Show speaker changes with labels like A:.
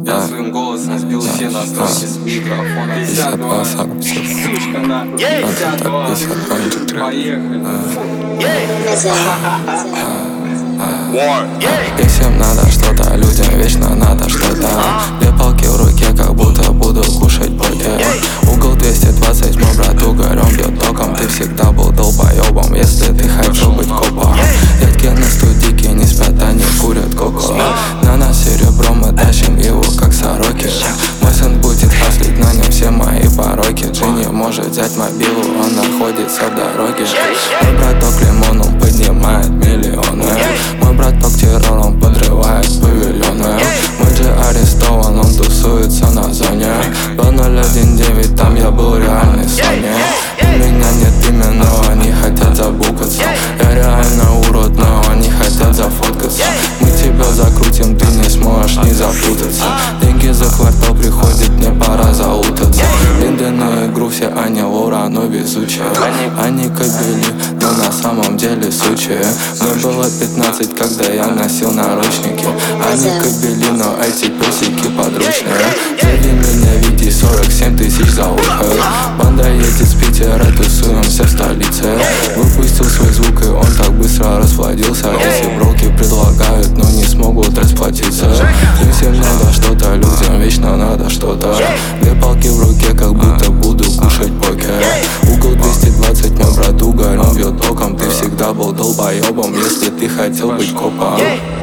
A: Я своим голосом сбил все настройки с микрофона.
B: 52, 40,
A: Сучка нахуй. 52. Поехали.
B: Если им надо что-то, людям вечно надо что-то. Две палки в руке, как будто буду кушать бургер. Угол 220, мой брат угорем бьет током. Ты всегда был долбоебом, если ты хотел быть копом. Дядьки на студике не спят, они курят коко. На нас серебро, мы тащим его как сороки. Мой сын будет хаслить, на нем все мои пороки. Джинни может взять мобилу, он находится в дороге. Мой браток лимоном поднимает миллионы. Мой браток террором подрывает павильоны. Мой же арестован, он тусуется на зоне 2019, там я был реальный Соня. У меня нет имени, но они хотят забукаться. Я реально урод, но они хотят зафоткаться. Мы тебя закрутим, ты не сможешь не запутаться. Деньги за квартал приходят, мне пора заутаться. Линды на игру, все Аня, Лора, но везучие. Они кобели, но на самом деле сучие. Мне было 15, когда я носил наручники. Они кобели, но эти песики подручные. Зови меня Вити, 47 тысяч за ухо. Банда едет с Питера, тусуемся в столице. Выпустил свой звук, и он так быстро расплодился. Эти броки предлагают, но не смогут расплатиться. Им всем надо что-то, людям вечно надо что-то. Две палки в руке, как будто буду кушать покер. Угол 220, мой брат угорем бьет током. Ты всегда был долбоебом, если ты хотел быть копом.